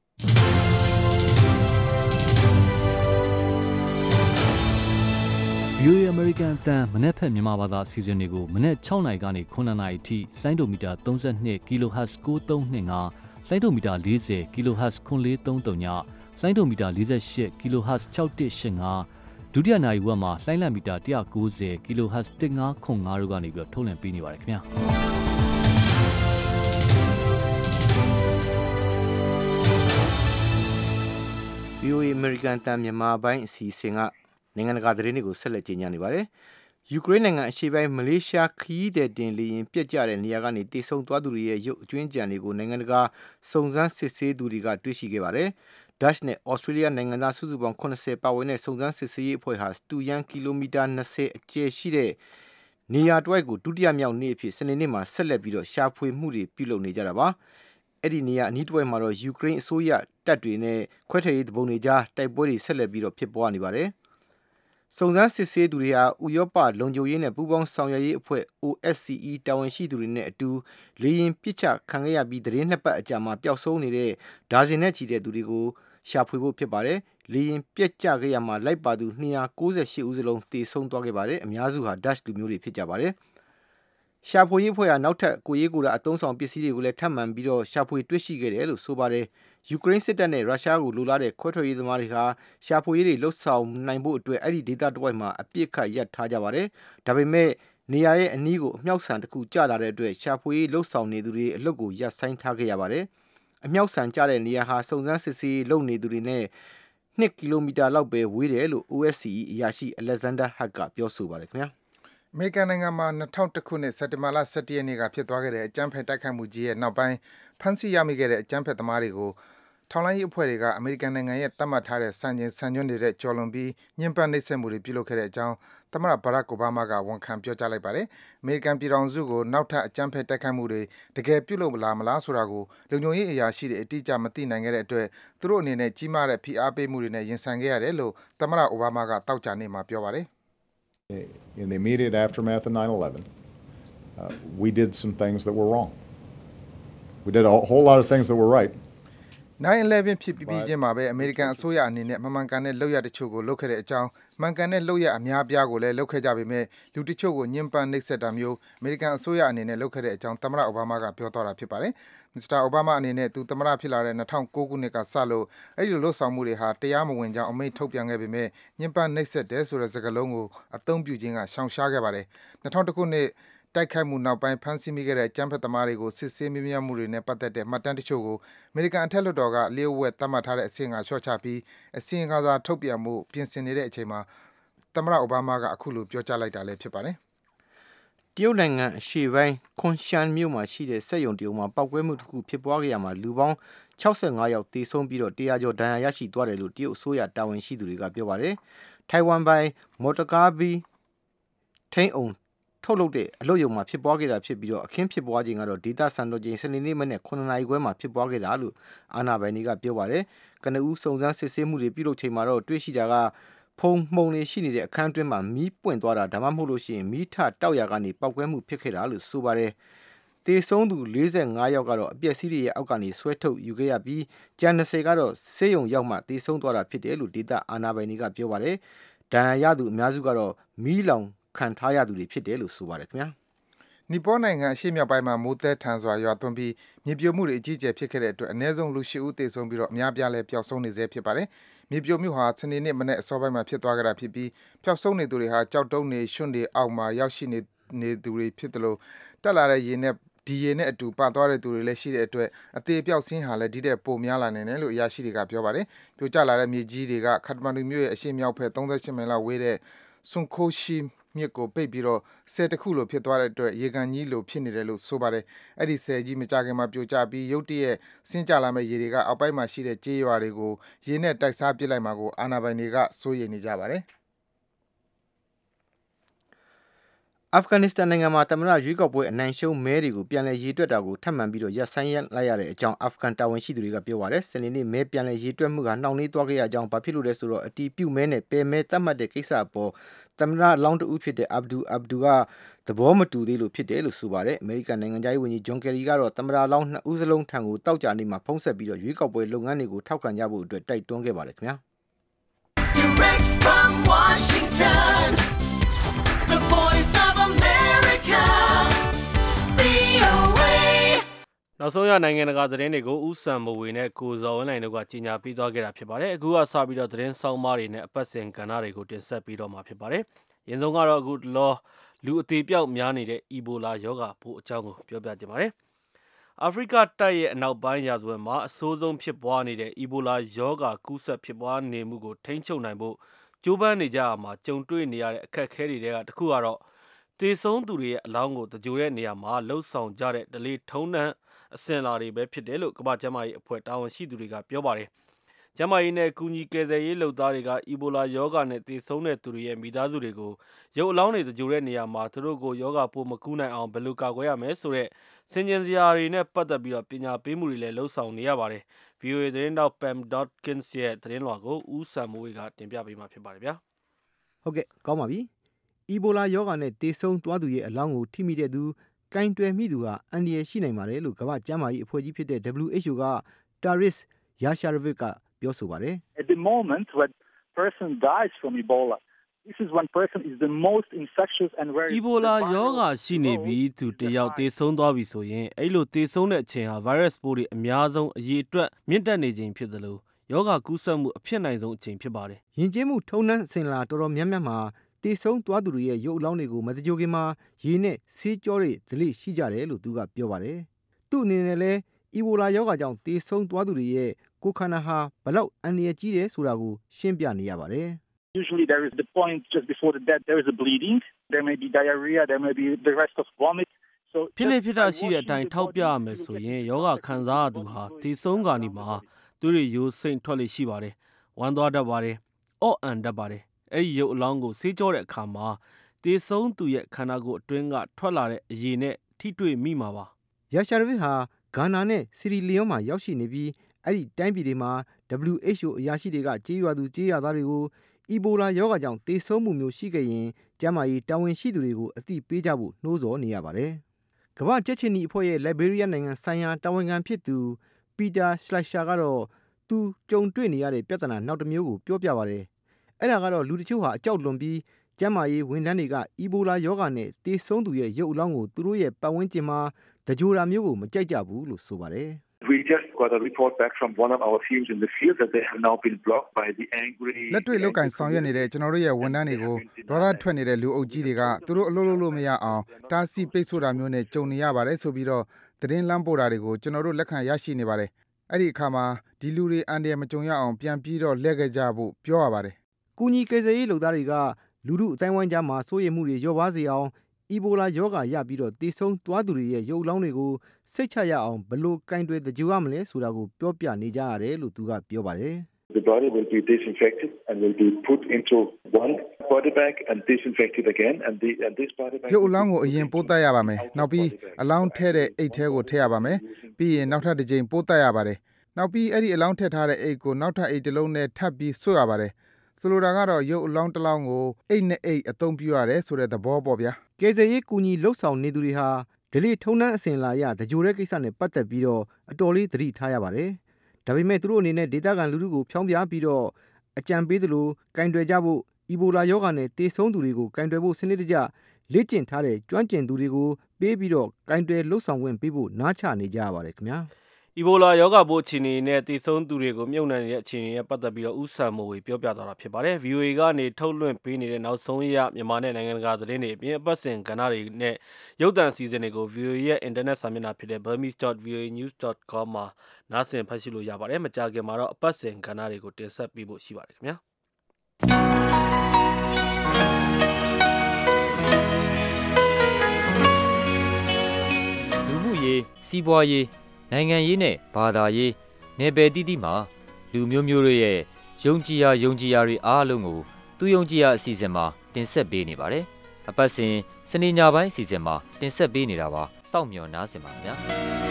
Speaker 6: V O A American အတန်းမနေ့ဖက်မြန်မာဘာသာအစီအစဉ်တွေကိုမနေ့၆နာရီကနေ9နာရီအထိလိုင်းဒိုမီတာ32 kHz 9325လိုင်းဒိုမီတာ40 kHz 9433ညလိုင်းဒိုမီတာ48 kHz 6185ဒုတိယနာရီဝက်မှာလိုင်းလံမီတာ190 kHz 1505တို့ကနေပြီးတော့ထုတ်လွှင့်ပေးနေပါတယ်ခင်ဗျာ
Speaker 3: ။ V O A American တန်းမြန်မာပိုင်းအစီအစဉ်ကနိုင်ငံတကာသတင်းတွေကိုဆက်လက်ကြေညာနေပါတယ်။ယူကရိန်းနိုင်ငံအရှေ့ပိုင်းမလေးရှားခရီးသည်တင်လေယာဉ်ပြက်ကျတဲ့နေရာကနေတေဆုံသွားသူတွေရဲ့ရုပ်အကျွင်းကြံတွေကိုနိုင်ငံတကာစုံစမ်းစစ်ဆေးသူတွေကတွေ့ရှိခဲ့ပါတယ်။ Dutch နဲ့ Australia နိုင်ငံသားစုစုပေါင်း80ပါဝင်တဲ့စုံစမ်းစစ်ဆေးရေးအဖွဲ့ဟာစတူယန်ကီလိုမီတာ20အကျယ်ရှိတဲ့နေရာတစ်ဝိုက်ကိုဒုတိယမြောက်နေ့အဖြစ်စနေနေ့မှာဆက်လက်ပြီးတော့ရှာဖွေမှုတွေပြုလုပ်နေကြတာပါ။အဲ့ဒီနေရာအနီးတစ်ဝိုက်မှာတော့ယူကရိန်းအစိုးရတပ်တွေနဲ့ခွဲထွက်ရေးတပုံတွေကြားတိုက်ပွဲတွေဆက်လက်ပြီးတော့ဖြစ်ပွားနေပါတယ်။စုံစမ်းစစ်ဆေးသူတွေဟာဥရောပလုံခြုံရေးနဲ့ပူးပေါင်းဆောင်ရွက်ရေးအဖွဲ့ O S C E တာဝန်ရှိသူတွေနဲ့အတူလေယာဉ်ပစ်ချခံခဲ့ရပြီးသတင်းနှစ်ပတ်အကြာမှာပျောက်ဆုံးနေတဲ့ဒါဇင်နဲ့ချီတဲ့သူတွေကိုရှာဖွေဖို့ဖြစ်ပါတယ်။လေယာဉ်ပျက်ကျခဲ့ရမှာလိုက်ပါသူ298ဦးစလုံးတေဆုံးသွားခဲ့ပါတယ်။အများစုဟာ Dutch လူမျိုးတွေဖြစ်ကြပါတယ်။ရှာဖွေရေးအဖွဲ့ဟာနောက်ထပ်ကိုရေးကိုယ်တာအသုံးဆောင်ပစ္စည်းတွေကိုလည်းထပ်မံပြီးတော့ရှာဖွေတွေ့ရှိခဲ့တယ်လို့ဆိုပါတယ်။ယူကရိန်းစစ်တပ်နဲ့ရုရှားကိုလိုလားတဲ့ခွဲထွက်ရေးသမားတွေဟာရှာဖွေရေးတွေလှုပ်ဆောင်နိုင်ဖို့အတွက်အဲ့ဒီဒေသတစ်ဝိုက်မှာအပြစ်ခတ်ရပ်ထားကြပါတယ်။ဒါပေမဲ့နေရာရဲ့အနီးကိုအမြောက်ဆန်တစ်ခုကျလာတဲ့အတွက်ရှာဖွေရေးလှုပ်ဆောင်နေသူတွေအလုပ်ကိုရပ်ဆိုင်းထားခဲ့ရပါတယ်။အမြောက်ဆန်ကျတဲ့နေရာဟာစုံစမ်းစစ်ဆေးလုပ်နေသူတွေနဲ့2ကီလိုမီတာလောက်ပဲဝေးတယ်လို့ O S C E အရာရှိ Alexander Huck ကပြောဆိုပါတယ်ခင်ဗျာ
Speaker 5: ။အမေရိကန်နိုင်ငံမှာ၂၀၀၁ခုနှစ်စက်တင်ဘာလ၁၁ရက်နေ့ကဖြစ်သွားခဲ့တဲ့အကြမ်းဖက်တိုက်ခိုက်မှုကြီးရဲ့နောက်ပိုင်းဖမ်းဆီးရမိခဲ့တဲ့အကြမ်းဖက်သမားတွေကိုထောက်လှမ်းရေးအဖွဲ့တွေကအမေရိကန်နိုင်ငံရဲ့သတ်မှတ်ထားတဲ့စံချိန်စံညွှန်းတွေနဲ့ကျော်လွန်ပြီးညှဉ်းပန်းနှိပ်စက်မှုတွေပြုလုပ်ခဲ့တဲ့အကြောင်းသမ္မတဘရက်အိုဘားမားကဝန်ခံပြောကြားလိုက်ပါတယ်။အမေရိကန်ပြည်ထောင်စုကိုနောက်ထပ်အကြမ်းဖက်တိုက်ခိုက်မှုတွေတကယ်ပြုလုပ်လာမလားဆိုတာကိုလုံခြုံရေးအရာရှိတွေအတိအကျမသိနိုင်ခဲ့တဲ့အတွက်သူတို့အနေနဲ့ကြီးမားတဲ့ဖိအားပေးမှုတွေနဲ့ရင်ဆိုင်ခဲ့ရတယ်လို့သမ္မတအိုဘားမားကတောက်ကြနေ့မှာပြောပါတယ်။
Speaker 7: In the immediate aftermath of nine eleven, uh, we did some things that were wrong. We did a whole lot of things that were right.
Speaker 5: nine eleven ဖြစ်ပြီးချင်းမှာပဲအမေရိကန်အစိုးရအနေနဲ့မမှန်ကန်တဲ့လုပ်ရတချို့ကိုလုပ်ခဲ့တဲ့အကြောင်းမှန်ကန်တဲ့လုပ်ရအများပြားကိုလည်းလုပ်ခဲ့ကြပေမဲ့လူတချို့ကိုညှဉ်းပန်းနှိပ်စက်တာမျိုးအမေရိကန်အစိုးရအနေနဲ့လုပ်ခဲ့တဲ့အကြောင်းသမ္မတအိုဘားမားကပြောသွားတာဖြစ်ပါတယ်။ မစ္စတာအိုဘားမားအနေနဲ့သူသမ္မတဖြစ်လာတဲ့၂၀၀၉ခုနှစ်ကစလို့အဲ့ဒီလိုလှုပ်ဆောင်မှုတွေဟာတရားမဝင်ကြောင်းအမိန့်ထုတ်ပြန်ခဲ့ပေမဲ့ညှဉ်းပန်းနှိပ်စက်တယ်ဆိုတဲ့စကားလုံးကိုအသုံးပြုခြင်းကရှောင်ရှားခဲ့ပါတယ်။၂၀၀၁ခုနှစ်တိုက်ခိုက်မှုနောက်ပိုင်းဖမ်းဆီးမိခဲ့တဲ့အကြမ်းဖက်သမားတွေကိုစစ်ဆေးမေးမြန်းမှုတွေနဲ့ပတ်သက်တဲ့မှတ်တမ်းတချို့ကိုအမေရိကန်အထက်လွှတ်တော်ကလျှို့ဝှက်သတ်မှတ်ထားတဲ့အဆင့်ကလျှော့ချပြီးအစီရင်ခံစာထုတ်ပြန်မှုပြင်ဆင်နေတဲ့အချိန်မှာသမ္မတအိုဘားမားကအခုလိုပြောကြားလိုက်တာလည်းဖြစ်ပါတယ်
Speaker 3: တရုတ်နိုင်ငံအရှေ့ပိုင်းခွန်ရှန်မြို့မှာရှိတဲ့စက်ရုံတရုံမှာပောက်ကွဲမှုတစ်ခုဖြစ်ပွားခဲ့ရမှာလူပေါင်း၆၅ယောက်သေဆုံးပြီးတော့တရာကျော်ဒဏ်ရာရရှိသွားတယ်လို့တရုတ်အစိုးရတာဝန်ရှိသူတွေကပြောပါတယ်။ထိုင်ဝမ်ပိုင်းမော်တော်ကားဘီထိန်အောင်ထုတ်လုပ်တဲ့အလုပ်ရုံမှာဖြစ်ပွားခဲ့တာဖြစ်ပြီးတော့အခင်းဖြစ်ပွားခြင်းကတော့ဒေသစံတော်ချိန်စနေနေ့မနေ့9နာရီခွဲမှာဖြစ်ပွားခဲ့တာလို့အာဏာပိုင်တွေကပြောပါတယ်။ကနဦးစုံစမ်းစစ်ဆေးမှုတွေပြုလုပ်ချိန်မှာတော့တွေ့ရှိတာကဖုံမှုံနေရှိနေတဲ့အခန်းတွင်းမှာမီးပွင့်သွားတာဒါမှမဟုတ်လို့ရှိရင်မီးထတောက်ရကနေပောက်ကွဲမှုဖြစ်ခဲ့တာလို့ဆိုပါတယ်။တေဆုံးသူ၄၅ယောက်ကတော့အပျက်စီးတွေရဲ့အောက်ကနေဆွဲထုတ်ယူခဲ့ရပြီးကျန်၂၀ကတော့ဆေးရုံရောက်မှတေဆုံးသွားတာဖြစ်တယ်လို့ဒေသအာဏာပိုင်တွေကပြောပါတယ်။ဒဏ်ရာရသူအများစုကတော့မီးလောင်ခံထားရသူတွေဖြစ်တယ်လို့ဆိုပါတယ်ခင်ဗျာ
Speaker 5: ။နီပေါနိုင်ငံအရှေ့မြောက်ပိုင်းမှာမိုးသည်ထန်စွာရွာသွန်းပြီးမြေပြိုမှုတွေအကြီးအကျယ်ဖြစ်ခဲ့တဲ့အတွက်အနည်းဆုံးလူ၈ဦးသေဆုံးပြီးတော့အများပြားလည်းပျောက်ဆုံးနေသေးဖြစ်ပါတယ်။မြေပြိုမှုဟာစနေနေ့မနေ့အစောပိုင်းမှာဖြစ်သွားကြတာဖြစ်ပြီးပျောက်ဆုံးနေသူတွေဟာကြောက်တုံးနေရွှွန့်တွေအောက်မှာရောက်ရှိနေနေသူတွေဖြစ်တယ်လို့တက်လာတဲ့ရေနဲ့ဒီရေနဲ့အတူပါသွားတဲ့သူတွေလည်းရှိတဲ့အတွက်အသေးပြောက်ဆင်းဟာလည်းဒီတဲ့ပိုများလာနိုင်တယ်လို့အရာရှိတွေကပြောပါတယ်။ပြိုကျလာတဲ့မြေကြီးတွေကခတ်မန်ဒူမြို့ရဲ့အရှေ့မြောက်ဘက်၃၈မိုင်လောက်ဝေးတဲ့ဆွန်ခိုရှိမြစ်ကိုပိတ်ပြီးတော့ဆယ်တစ်ခုလိုဖြစ်သွားတဲ့အတွက်ရေကန်ကြီးလိုဖြစ်နေတယ်လို့ဆိုပါတယ်။အဲ့ဒီဆယ်ကြီးမကြခင်မှာပြိုကျပြီးရုတ်တရက်ဆင်းကျလာမဲ့ရေတွေကအောက်ပိုင်းမှာရှိတဲ့ကြေးရွာတွေကိုရေနဲ့တိုက်စားပစ်လိုက်မှာကိုအာဏာပိုင်တွေကစိုးရိမ်နေကြပါတယ်။
Speaker 3: အာဖဂန်နစ္စတန်နိုင်ငံမှာသမ္မတရွေးကောက်ပွဲအနိုင်ရှုံးမဲတွေကိုပြန်လည်ရေးတွက်တာကိုထပ်မံပြီးတော့ရပ်ဆိုင်းလိုက်ရတဲ့အကြောင်းအာဖဂန်တာဝန်ရှိသူတွေကပြောပါတယ်။စနေနေ့မဲပြန်လည်ရေးတွက်မှုကနှောင့်နှေးသွားခဲ့ရကြောင်းဘာဖြစ်လို့လဲဆိုတော့အတီးပြုတ်မဲနဲ့ပယ်မဲသတ်မှတ်တဲ့ကိစ္စအပေါ်သမ္မတလောင်းတဦးဖြစ်တဲ့အဗ္ဗဒူအဗ္ဗဒူကသဘောမတူသေးလို့ဖြစ်တယ်လို့ဆိုပါတယ်။အမေရိကန်နိုင်ငံသားရေးဝန်ကြီးဂျွန်ကယ်ရီကတော့သမ္မတလောင်းနှစ်ဦးစလုံးထံကိုတောက်ကြနေမှာဖုံးဆက်ပြီးတော့ရွေးကောက်ပွဲလုပ်ငန်းတွေကိုထောက်ခံကြဖို့အတွက်တိုက်တွန်းခဲ့ပါတယ်ခင်ဗျာ။ Direct from Washington The Voice of America
Speaker 2: နောက်ဆုံးရနိုင်ငံတကာသတင်းတွေကိုဥဆန်မဝေနဲ့ကိုဇော်ဝင်းနိုင်တို့ကကြီးညာပြီးသွားခဲ့တာဖြစ်ပါတယ်အခုကစပြီးတော့သတင်းဆောင်မတွေနဲ့အပတ်စဉ်ကဏ္ဍတွေကိုတင်ဆက်ပြီးတော့မှာဖြစ်ပါတယ်ရင်းဆုံးကတော့အခုလောလူအသေးပြောက်များနေတဲ့အီဘိုလာရောဂါပိုးအကြောင်းကိုပြောပြကြပါမယ်အာဖရိကတိုက်ရဲ့အနောက်ပိုင်းရာဇဝင်မှာအဆိုးဆုံးဖြစ်ပွားနေတဲ့အီဘိုလာရောဂါကူးစက်ဖြစ်ပွားနေမှုကိုထိန်းချုပ်နိုင်ဖို့ကျိုးပမ်းနေကြရမှာကြုံတွေ့နေရတဲ့အခက်အခဲတွေကတခုကတော့သေဆုံးသူတွေရဲ့အလောင်းကိုတကြိုတဲ့နေရာမှာလှုပ်ဆောင်ကြတဲ့ဒလေးထုံးနှံအစင်လာတွေပဲဖြစ်တယ်လို့ကမ္ဘာ့ကျန်းမာရေးအဖွဲ့တာဝန်ရှိသူတွေကပြောပါတယ်။ကျန်းမာရေးနဲ့ကူညီကယ်ဆယ်ရေးလုပ်သားတွေကအီဘိုလာရောဂါနဲ့သေဆုံးတဲ့သူတွေရဲ့မိသားစုတွေကိုရုပ်အလောင်းတွေတကြိုတဲ့နေရာမှာသူတို့ကိုရောဂါပိုးမကူးနိုင်အောင်ဘယ်လိုကာကွယ်ရမလဲဆိုတဲ့စင်ကြင်စရာတွေနဲ့ပတ်သက်ပြီးတော့ပညာပေးမှုတွေလည်းလှုပ်ဆောင်နေရပါတယ်။ ဗီအိုအေသတင်းတောက် Pam Dawkins ရဲ့သတင်းလွှာကိုဦးစံမိုးဝေကတင်ပြပေးမှာဖြစ်ပါတယ်ဗျာ
Speaker 3: ။ဟုတ်ကဲ့ကောင်းပါပြီ။အီဘိုလာရောဂါနဲ့သေဆုံးသွားသူရဲ့အလောင်းကိုထိမိတဲ့သူကင်တွယ်မိသူဟာအန္တရာယ်ရှိနိုင်ပါတယ်လို့ကမ္ဘာ့ကျန်းမာရေးအဖွဲ့ကြီးဖြစ်တဲ့ W H O က Taris Yasharovic ကပြောဆိုပါတယ်။
Speaker 4: At the moment when person dies from Ebola this is when person is the most infectious and very
Speaker 2: Ebola ရောဂါရှိနေပြီးသူတယောက်သေဆုံးသွားပြီဆိုရင်အဲ့လိုသေဆုံးတဲ့အချိန်ဟာ virus ပိုးတွေအများဆုံးအရေးအတွက်မြင့်တက်နေခြင်းဖြစ်သလိုရောဂါကူးစက်မှုအဖြစ်နိုင်ဆုံးအချိန်ဖြစ်ပါတယ်
Speaker 3: ။ယဉ်ကျေးမှုထုံးနှံအစဉ်လာတော်တော်များများမှာတေဆုံးသွားသူတွေရဲ့ရုပ်အလောင်းတွေကိုမတကြိုခင်မှာရေနဲ့ဆေးကြောတွေဒလိရှိကြတယ်လို့သူကပြောပါတယ်။သူ့အနေနဲ့လည်းအီဘိုလာရောဂါကြောင့်တေဆုံးသွားသူတွေရဲ့ကိုယ်ခန္ဓာဟာဘလောက်အန္တရာယ်ကြီးတယ်ဆိုတာကိုရှင်းပြနေရပါတယ်။
Speaker 4: Usually there is the point just before the death there is a bleeding there may be diarrhea there may be the rest of vomit
Speaker 2: so ဖြစ်လေဖြစ်တာရှိတဲ့အတိုင်းထောက်ပြရမယ်ဆိုရင်ယောဂခံစားရသူဟာတေဆုံးခါနီမှာသူတွေရိုးစိမ့်ထွက်လေရှိပါတယ်။ဝမ်းသွားတတ်ပါတယ်။အော့အန်တတ်ပါတယ်။အဲ့ဒီရုပ်အလောင်းကိုဆေးကြောတဲ့အခါမှာတေဆုံးသူရဲ့ခန္ဓာကိုယ်အတွင်းကထွက်လာတဲ့အရည်နဲ့ထိတွေ့မိမှာပါ
Speaker 3: ။ယာရှာရဗစ်ဟာဂါနာနဲ့စီရီလီယွန်မှာရောက်ရှိနေပြီးအဲ့ဒီတိုင်းပြည်တွေမှာ W H O အရာရှိတွေကကြေးရွာသူကြေးရွာသားတွေကိုအီဘိုလာရောဂါကြောင့်သေဆုံးမှုမျိုးရှိခဲ့ရင်ကျန်းမာရေးတာဝန်ရှိသူတွေကိုအသိပေးကြဖို့နှိုးဆော်နေရပါတယ်။ကမ္ဘာ့ကြက်ချင်နီအဖွဲ့ရဲ့လိုက်ဘေးရီးယားနိုင်ငံဆိုင်ရာတာဝန်ခံဖြစ်သူပီတာရှလိုက်ရှာကတော့သူကြုံတွေ့နေရတဲ့ပြဿနာနောက်တစ်မျိုးကိုပြောပြပါတယ်။အဲ့ဒါကတော့လူတချို့ဟာအကြောက်လွန်ပြီးကျန်းမာရေးဝန်ထမ်းတွေကအီဘိုလာရောဂါနဲ့သေဆုံးသူရဲ့ရုပ်အလောင်းကိုသူတို့ရဲ့ပတ်ဝန်းကျင်မှာတကြိုတာမျိုးကိုမကြိုက်ကြဘူးလို့ဆိုပါတယ်။
Speaker 8: We just got a report back from one of our teams in the field that they have now been blocked by the angry
Speaker 5: လက်တွေ့လောက်ကန်ဆောင်ရွက်နေတဲ့ကျွန်တော်တို့ရဲ့ဝန်ထမ်းတွေကိုဒေါသထွက်နေတဲ့လူအုပ်ကြီးတွေကသူတို့အလုပ်လုပ်လို့မရအောင်တားဆီးပိတ်ဆို့တာမျိုးနဲ့ကြုံနေရပါတယ်ဆိုပြီးတော့သတင်းလမ်းပို့တာတွေကိုကျွန်တော်တို့လက်ခံရရှိနေပါတယ်အဲ့ဒီအခါမှာဒီလူတွေအန်တရာယ်မကြုံရအောင်ပြန်ပြီးတော့လှည့်ခဲ့ကြဖို့ပြောရပါတယ်
Speaker 3: ကူညီကိစ္စရေးလုပ်သားတွေကလူမှုအတိုင်းဝိုင်းကြားမှာစိုးရိမ်မှုတွေလျော့ပါးစေအောင်အီဘိုလာရောဂါရပြီးတော့တည်ဆုံသွားသူတွေရဲ့ရုပ်လောင်းတွေကိုစိတ်ချရအောင်ဘယ်လိုကင်တွယ်တကြွရမလဲဆိုတာကိုပြောပြနေကြရတယ်လို့သူကပြောပါတယ်
Speaker 8: The body will be disinfected and will be put into one body bag and disinfected again and the and this body bag
Speaker 5: ရုပ်လောင်းကိုအရင်ပိုးတတ်ရပါမယ်နောက်ပြီးအလောင်းထည့်တဲ့အိတ်ထဲကိုထည့်ရပါမယ်ပြီးရင်နောက်ထပ်တစ်ကြိမ်ပိုးတတ်ရပါတယ်နောက်ပြီးအဲ့ဒီအလောင်းထည့်ထားတဲ့အိတ်ကိုနောက်ထပ်အိတ်တစ်လုံးနဲ့ထပ်ပြီးဆွတ်ရပါတယ်ဆိုလိုတာကတော့ရုပ်အလောင်းတစ်လောင်းကိုအိတ်နဲ့အိတ်အသုံးပြုရတယ်ဆိုတဲ့သဘောပေါ့ဗျာ
Speaker 3: ကယ်ဆယ်ရေးကူညီလှုပ်ဆောင်နေသူတွေဟာဒလီထုံနှန်းအစဉ်လာရတကြိုတဲ့ကိစ္စနဲ့ပတ်သက်ပြီးတော့အတော်လေးသတိထားရပါတယ်ဒါပေမဲ့သူတို့အနေနဲ့ဒေသခံလူထုကိုဖြောင်းပြပြီးတော့အကြံပေးသလိုကင်တွယ်ကြဖို့အီဘိုလာရောဂါနဲ့တေဆုံးသူတွေကိုကင်တွယ်ဖို့စနစ်တကျလေ့ကျင့်ထားတဲ့ကျွမ်းကျင်သူတွေကိုပေးပြီးတော့ကင်တွယ်လှုပ်ဆောင်ခွင့်ပေးဖို့နားချနေကြရပါတယ်ခင်ဗျာ
Speaker 2: အီဘိုလာရောဂါပိုးအခြေအနေနဲ့တည်ဆုံသူတွေကိုမြုပ်နှံနေတဲ့အခြေအနေနဲ့ပတ်သက်ပြီးတော့ဥဆန်မိုဝေပြောပြသွားတာဖြစ်ပါတယ်။ V O A ကနေထုတ်လွှင့်ပေးနေတဲ့နောက်ဆုံးရမြန်မာနဲ့နိုင်ငံတကာသတင်းတွေအပြင်အပတ်စဉ်ကဏ္ဍတွေနဲ့ရုပ်သံအစီအစဉ်တွေကို V O A ရဲ့ internet စာမျက်နှာဖြစ်တဲ့ burmese dot v o a news dot com မှာနားဆင်ဖတ်ရှုလို့ရပါတယ်။မကြာခင်မှာတော့အပတ်စဉ်ကဏ္ဍတွေကိုတင်ဆက်ပေးဖို့ရှိပါတယ်ခင်ဗျာ
Speaker 9: ။လူမှုရေးစီးပွားရေးနိုင်ငံရေးနဲ့ဘာသာရေးနယ်ပယ်တည်တည်မှာလူမျိုးမျိုးတွေရဲ့ယုံကြည်ရာယုံကြည်ရာတွေအားလုံးကိုသူယုံကြည်ရာအစီအစဉ်မှာတင်ဆက်ပေးနေပါတယ်။အပတ်စဉ်စနေညပိုင်းအစီအစဉ်မှာတင်ဆက်ပေးနေတာပါ။စောင့်မျှော်နားဆင်ပါခင်ဗျာ။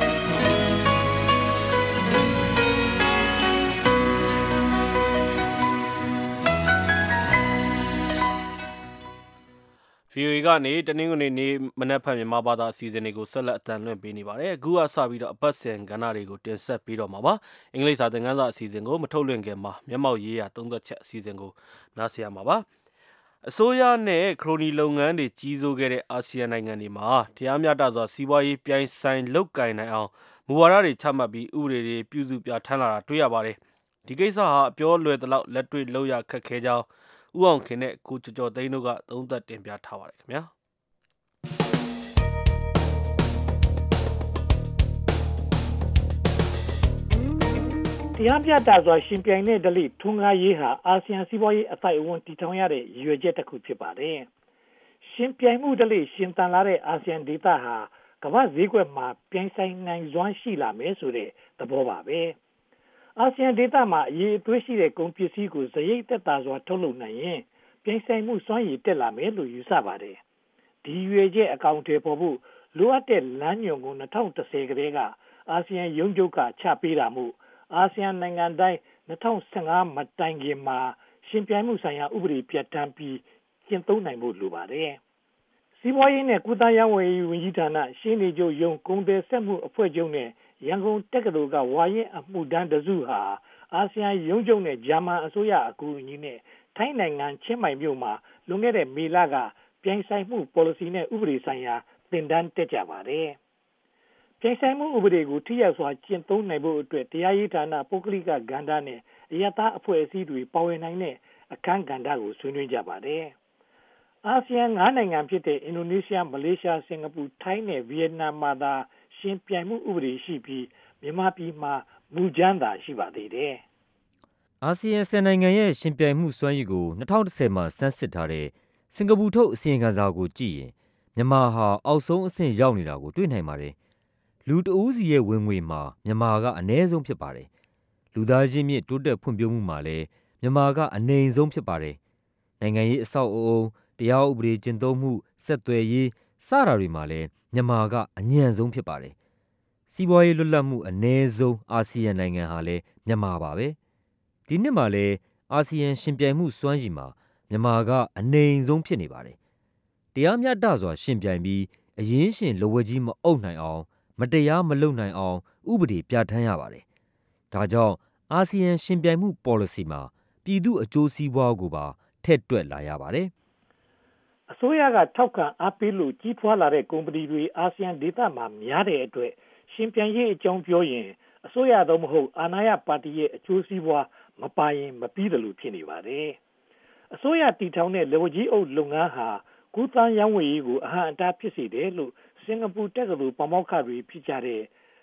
Speaker 2: V O A ကနေတနင်္ဂနွေနေ့မနက်ဖြန်မြန်မာဘာသာအစီအစဉ်တွေကိုဆက်လက်အသံလွှင့်ပေးနေပါတယ်။အခုကစပြီးတော့အပတ်စဉ်ကဏ္ဍတွေကိုတင်ဆက်ပေးတော့မှာပါ။အင်္ဂလိပ်စာသင်ခန်းစာအစီအစဉ်ကိုမထုတ်လွှင့်ခင်မှာမျက်မှောက်ရေးရာသုံးသက်ချက်အစီအစဉ်ကိုနားဆင်ရမှာပါ။အစိုးရနဲ့ခရိုနီလုပ်ငန်းတွေကြီးစိုးခဲ့တဲ့အာဆီယံနိုင်ငံတွေမှာတရားမျှတစွာစီးပွားရေးပြိုင်ဆိုင်လုပ်ကိုင်နိုင်အောင်မူဝါဒတွေချမှတ်ပြီးဥပဒေတွေပြုစုပြဋ္ဌာန်းလာတာတွေ့ရပါတယ်။ဒီကိစ္စဟာအပြောလွယ်သလောက်လက်တွေ့လုပ်ရခက်ခဲကြောင်းဦးအောင်ခင်နဲ့ကိုကျော်ကျော်သိန်းတို့ကသုံးသပ်တင်ပြထားပါတယ်ခင်ဗျာ
Speaker 10: တရားမျှတစွာရှင်ပြိုင်တဲ့ဓလေ့ထွန်းကားရေးဟာအာဆီယံစီးပွားရေးအသိုက်အဝန်းတည်ထောင်ရတဲ့ရည်ရွယ်ချက်တစ်ခုဖြစ်ပါတယ်။ရှင်ပြိုင်မှုဓလေ့ရှင်သန်လာတဲ့အာဆီယံဒေသဟာကမ္ဘာဈေးကွက်မှာပြိုင်ဆိုင်နိုင်စွမ်းရှိလာမယ်ဆိုတဲ့သဘောပါပဲ။အာဆီယံဒေသမှာအရေးအသွေးရှိတဲ့ကုန်ပစ္စည်းကိုစရိတ်သက်သာစွာထုတ်လုပ်နိုင်ရင်ပြိုင်ဆိုင်မှုစွမ်းရည်တက်လာမယ်လို့ယူဆပါတယ်။ဒီရွေချက်အကောင့်တွေပေါ်ဖို့လိုအပ်တဲ့လမ်းညွှန်ကို၂၀၁၀ကတည်းကအာဆီယံရုံးချုပ်ကချပေးတာမို့အာဆီယံနိုင်ငံတိုင်း၂၀၁၅မတိုင်ခင်မှာရှင်ပြိုင်မှုဆိုင်ရာဥပဒေပြဋ္ဌာန်းပြီးကျင့်သုံးနိုင်ဖို့လိုပါတယ်။စီးပွားရေးနဲ့ကုသရေးဝန်ကြီးဌာနရှင်းနေချုပ်ရုံးကုန်သည်ဆက်မှုအဖွဲ့ချုပ်နဲ့ရန်ကုန်တက္ကသိုလ်ကဝါရင်အမှုတန်းတစုဟာအာဆီယံရုံးချုပ်နဲ့ဂျာမန်အစိုးရအကူအညီနဲ့ထိုင်းနိုင်ငံချင်းမိုင်မြို့မှာလွန်ခဲ့တဲ့မေလကပြိုင်ဆိုင်မှု policy နဲ့ဥပဒေဆိုင်ရာသင်တန်းတက်ကြပါတယ်။ပြိုင်ဆိုင်မှုဥပဒေကိုထိရောက်စွာကျင့်သုံးနိုင်ဖို့အတွက်တရားရေးဌာနပုဂ္ဂလိကကဏ္ဍနဲ့အယက်သားအဖွဲ့အစည်းတွေပါဝင်နိုင်တဲ့အခန်းကဏ္ဍကိုဆွေးနွေးကြပါတယ်။အာဆီယံ၅နိုင်ငံဖြစ်တဲ့အင်ဒိုနီးရှားမလေးရှားစင်ကာပူထိုင်းနဲ့ဗီယက်နမ်မှာသာရှင်ပြိုင်မှုဥပဒေရှိပြီးမြန်မာပြည်မှာမူကြမ်းသာရှိပါသေးတယ်
Speaker 9: ။အာဆီယံဆယ်နိုင်ငံရဲ့ရှင်ပြိုင်မှုစွမ်းရည်ကို၂၀၁၀မှာစမ်းစစ်ထားတဲ့စင်ကာပူထုတ်အစီရင်ခံစာကိုကြည့်ရင်မြန်မာဟာအောက်ဆုံးအဆင့်ရောက်နေတာကိုတွေ့နိုင်ပါတယ်။လူတဦးစီရဲ့ဝင်ငွေမှာမြန်မာကအနည်းဆုံးဖြစ်ပါတယ်။လူသားချင်းမြင့်တိုးတက်ဖွံ့ဖြိုးမှုမှာလည်းမြန်မာကအနိမ့်ဆုံးဖြစ်ပါတယ်။နိုင်ငံရေးအဆောက်အအုံတရားဥပဒေကျင့်သုံးမှုဆက်သွယ်ရေးစတာတွေမှာလည်းမြန်မာကအညံ့ဆုံးဖြစ်ပါတယ်။စီးပွားရေးလွတ်လပ်မှုအနည်းဆုံးအာဆီယံနိုင်ငံဟာလည်းမြန်မာပါပဲ။ဒီနှစ်မှာလည်းအာဆီယံရှင်ပြိုင်မှုစွမ်းရည်မှာမြန်မာကအနိမ့်ဆုံးဖြစ်နေပါတယ်။တရားမျှတစွာရှင်ပြိုင်ပြီးအရင်းရှင်လက်ဝဲကြီးမအုပ်နိုင်အောင်မတရားမလုပ်နိုင်အောင်ဥပဒေပြဋ္ဌာန်းရပါတယ်။ဒါကြောင့်အာဆီယံရှင်ပြိုင်မှု policy မှာပြည်သူအကျိုးစီးပွားကိုပါထည့်တွက်လာရပါတယ်
Speaker 10: ။အစိုးရကထောက်ခံအားပေးလို့ကြီးထွားလာတဲ့ကုမ္ပဏီတွေအာဆီယံဒေသမှာများတဲ့အတွက်ရှင်ပြိုင်ရေးအကြောင်းပြောရင်အစိုးရသို့မဟုတ်အာဏာရပါတီရဲ့အကျိုးစီးပွားမပါရင်မပြီးတယ်လို့ဖြစ်နေပါတယ်အစိုးရတည်ထောင်တဲ့လက်ဝါးကြီးအုပ်လုပ်ငန်းဟာကူးသန်းရောင်းဝယ်ရေးကိုအဟန့်အတားဖြစ်စေတယ်လို့စင်ကာပူတက္ကသိုလ်ပမောက္ခတွေဖြစ်ကြတဲ့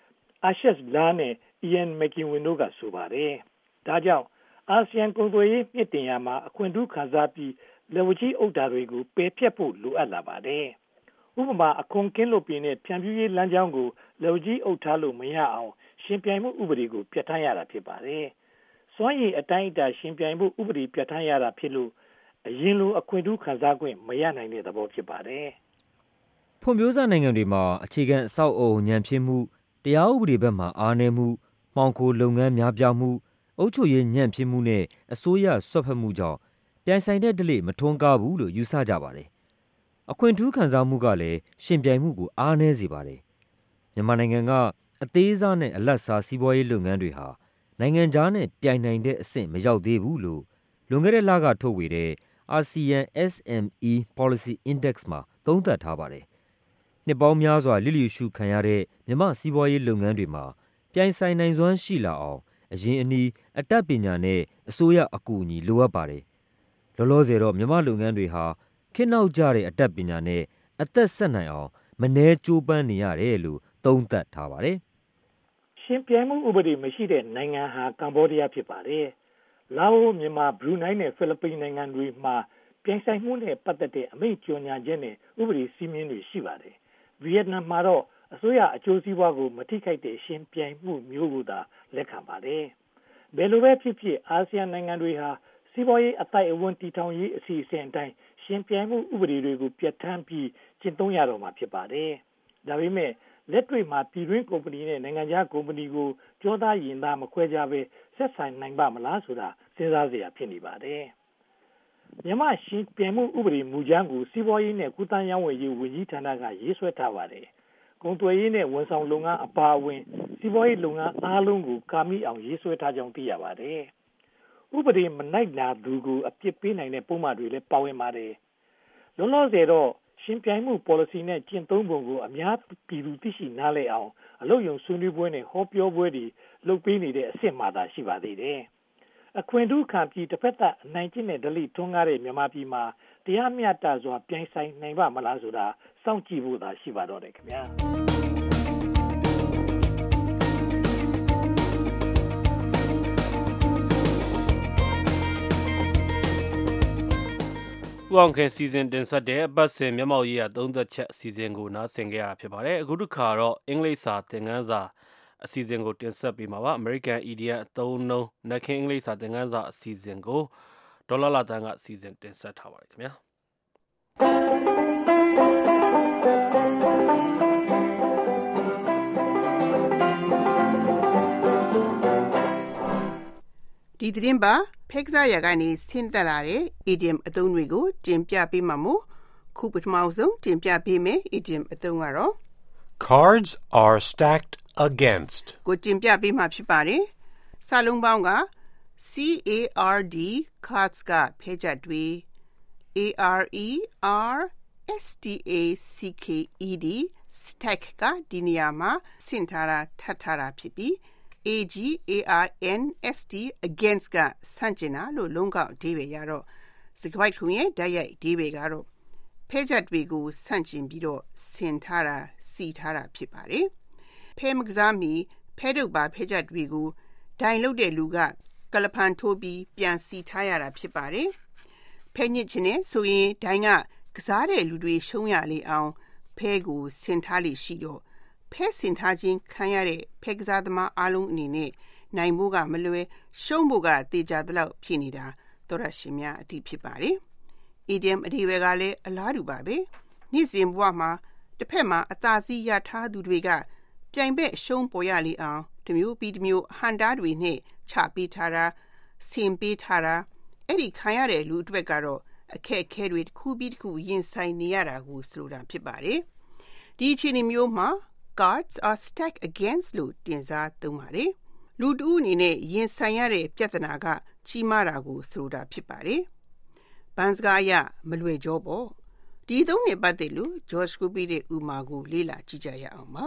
Speaker 10: Ashes La နဲ့ Ian McEwen တို့ကဆိုပါတယ်ဒါကြောင့်အာဆီယံကုန်သွယ်ရေးမြင့်တင်ရမှာအခွင့်အရေးခံစားပြီးလက်ဝါးကြီးအုပ်တာတွေကိုပယ်ဖျက်ဖို့လိုအပ်လာပါတယ်ဥပမာအခွန်ကင်းလွတ်ပြည်နဲ့ဖြန့်ဖြူးရေးလမ်းကြောင်းကိုလက်ဝါးကြီးအုပ်ထားလို့မရအောင်ရှင်ပြိုင်မှုဥပဒေကိုပြဋ္ဌာန်းရတာဖြစ်ပါတယ်စွမ်းရည်အတိုင်းအတာရှင်ပြိုင်မှုဥပဒေပြဋ္ဌာန်းရတာဖြစ်လို့အရင်လိုအခွင့်အရေးခံစား권မရနိုင်တဲ့သဘောဖြစ်ပါတယ်
Speaker 9: ဖွံ့ဖြိုးစနိုင်ငံတွေမှာအခြေခံအဆောက်အအုံညံပြင်းမှုတရားဥပဒေဘက်မှအားနည်းမှုမှောင်ခိုလုပ်ငန်းများပြားမှုအုပ်ချုပ်ရေးညံ့ဖျင်းမှုနဲ့အစိုးရဆွတ်ဖက်မှုကြောင့်ပြိုင်ဆိုင်တဲ့ဓလေ့မထွန်းကားဘူးလို့ယူဆကြပါတယ်အခွင့်ထူးခံစားမှုကလည်းရှင်ပြိုင်မှုကိုအားနည်းစေပါတယ်မြန်မာနိုင်ငံကအသေးစားနဲ့အလတ်စားစီးပွားရေးလုပ်ငန်းတွေဟာနိုင်ငံခြားနဲ့ပြိုင်နိုင်တဲ့အဆင့်မရောက်သေးဘူးလို့လွန်ခဲ့တဲ့လကထုတ်ဝေတဲ့ အာဆီယံ အက်စ် အမ် အီ Policy Index မှာသုံးသပ်ထားပါတယ်နှစ်ပေါင်းများစွာလျစ်လျူရှုခံရတဲ့မြန်မာစီးပွားရေးလုပ်ငန်းတွေမှာပြိုင်ဆိုင်နိုင်စွမ်းရှိလာအောင်အရင်အနည်းအတတ်ပညာနဲ့အစိုးရအကူအညီလိုအပ်ပါတယ်လောလောဆယ်တော့မြန်မာလုပ်ငန်းတွေဟာခေတ်နောက်ကျတဲ့အတတ်ပညာနဲ့အသက်ဆက်နိုင်အောင်မနှဲကြိုးပမ်းနေရတယ်လို့သုံးသပ်ထားပါတယ်
Speaker 10: ရှင်ပြိုင်မှုဥပဒေမရှိတဲ့နိုင်ငံဟာကမ္ဘောဒီးယားဖြစ်ပါတယ်လာအိုမြန်မာဘရူနိုင်းနဲ့ဖိလစ်ပိန်နိုင်ငံတွေမှာပြိုင်ဆိုင်မှုနဲ့ပတ်သက်တဲ့အမိန့်ကြေညာချက်နဲ့ဥပဒေစည်းမျဉ်းတွေရှိပါတယ်ဗီယက်နမ်မှာတော့အစိုးရအကျိုးစီးပွားကိုမထိခိုက်တဲ့ရှင်ပြိုင်မှုမျိုးကိုသာလက်ခံပါတယ်ဘယ်လိုပဲဖြစ်ဖြစ်အာဆီယံနိုင်ငံတွေဟာစီးပွားရေးအတိုက်အဝန်တည်ထောင်ရေးအစီအစဉ်အတိုင်းရှင်ပြိုင်မှုဥပဒေတွေကိုပြဋ္ဌာန်းပြီးကျင့်သုံးရတော့မှာဖြစ်ပါတယ်ဒါပေမဲ့လက်တွေ့မှာပြည်တွင်းကုမ္ပဏီနဲ့နိုင်ငံခြားကုမ္ပဏီကိုကြောသားရင်သားမခွဲခြားပဲဆက်ဆံနိုင်ပါမလားဆိုတာစဉ်းစားစရာဖြစ်နေပါတယ်မြန်မာရှင်ပြိုင်မှုဥပဒေမူကြမ်းကိုစီးပွားရေးနဲ့ကုသရေးဝန်ကြီးဝန်ကြီးဌာနကရေးဆွဲထားပါတယ်ကုန်သွယ်ရေးနဲ့ဝန်ဆောင်လုပ်ငန်းအပါအဝင်စီးပွားရေးလုပ်ငန်းအားလုံးကိုကာမိအောင်ရေးဆွဲထားကြောင်းသိရပါတယ်ဥပဒေမနိုင်နာသူကိုအပြစ်ပေးနိုင်တဲ့ပုံမှန်တွေလည်းပါဝင်ပါတယ်လောလောဆယ်တော့ရှင်ပြိုင်မှု policy နဲ့ကျင့်သုံးပုံကိုအများပြည်သူသိရှိနားလည်အောင်အလုပ်ရုံဆွေးနွေးပွဲနဲ့ဟောပြောပွဲတွေလုပ်ပေးနေတဲ့အဆင့်မှသာရှိပါသေးတယ်အခွင့်ထူးခံပြီးတစ်ဖက်သက်အနိုင်ကျင့်တဲ့ဓလေ့ထွန်းကားတဲ့မြန်မာပြည်မှာတရားမျှတစွာပြိုင်ဆိုင်နိုင်ပါမလားဆိုတာစောင့်ကြည့်ဖို့သာရှိပါတော့တယ်ခင်ဗျာ
Speaker 2: ဦးအောင်ခင်စီစဉ်တင်ဆက်တဲ့အပတ်စဉ်မျက်မှောက်ရေးရသုံးသက်ချက်အစီအစဉ်ကိုနားဆင်ကြရတာဖြစ်ပါတယ်အခုတစ်ခါတော့အင်္ဂလိပ်စာသင်ခန်းစာအစီအစဉ်ကိုတင်ဆက်ပေးမှာပါ American Idiom အသုံးအနှုန်းနက်ခင်းအင်္ဂလိပ်စာသင်ခန်းစာအစီအစဉ်ကိုဒေါ်လာလာတန်းကစီစဉ်တင်ဆက်ထားပါတယ်ခင်ဗျာ
Speaker 11: ဒီသတင်းပါဖက်စားရကနေဆင်းသက်လာတဲ့ idiom အသုံးတွေကိုတင်ပြပေးမှာမို့ခုပထမဆုံးတင်ပြပေးမယ် idiom အသုံးကတော့
Speaker 12: Cards are stacked against
Speaker 11: ကိုတင်ပြပေးမှာဖြစ်ပါတယ်စာလုံးပေါင်းက C A R D cards ကဖဲချက်တွေ A R E R S T A C K E D stack ကဒီနေရာမှာဆင့်ထားတာထပ်ထားတာဖြစ်ပြီးA G A R N S T against ကဆန့်ကျင်တာလို့လုံးကောက်အဓိပ္ပာယ်ရတော့စကားပိုက်ခုံရဲ့ဓာတ်ရိုက်အဓိပ္ပာယ်ကတော့ဖဲချက်တွေကိုဆန့်ကျင်ပြီးတော့ဆင်ထားတာစီထားတာဖြစ်ပါတယ်ဖဲမကစားမီဖဲတုပ်ပါဖဲချက်တွေကိုဒိုင်လုတ်တဲ့လူကကလဖန်ထိုးပြီးပြန်စီထားရတာဖြစ်ပါတယ်ဖဲညစ်ခြင်းနဲ့ဆိုရင်ဒိုင်ကကစားတဲ့လူတွေရှုံးရလေအောင်ဖဲကိုဆင်ထားလိရှိတော့ဖဲဆင်ထားခြင်းခံရတဲ့ဖဲကစားသမားအားလုံးအနေနဲ့နိုင်ဖို့ကမလွယ်ရှုံးဖို့ကတေချာသလောက်ဖြစ်နေတာသောရရှင်များအတိဖြစ်ပါတယ်။ idiom အဓိပ္ပာယ်ကလည်းအလားတူပါပဲ။နေ့စဉ်ဘဝမှာတစ်ဖက်မှာအသာစီးရထားသူတွေကပြိုင်ဘက်ရှုံးပေါ်ရလေအောင်တစ်မျိုးပြီးတစ်မျိုးဟန်တာတွေနဲ့ချပေးထားတာဆင်ပေးထားတာအဲ့ဒီခံရတဲ့လူအတွက်ကတော့အခက်အခဲတွေတစ်ခုပြီးတစ်ခုရင်ဆိုင်နေရတာကိုဆိုလိုတာဖြစ်ပါတယ်။ဒီအခြေအနေမျိုးမှာCards are stacked against လို့တင်စားသုံးပါတယ်။လူတူအနေနဲ့ရင်ဆိုင်ရတဲ့ပြဿနာကကြီးမားတာကိုဆိုတာဖြစ်ပါတယ်။ဘန်စကားအရမလွယ်ကြောပေါ့။ဒီသုံးနဲ့ပတ်သက်လို့ George Cooper ရဲ့ဥမာကိုလေ့လာကြည့်ကြရအောင်ပါ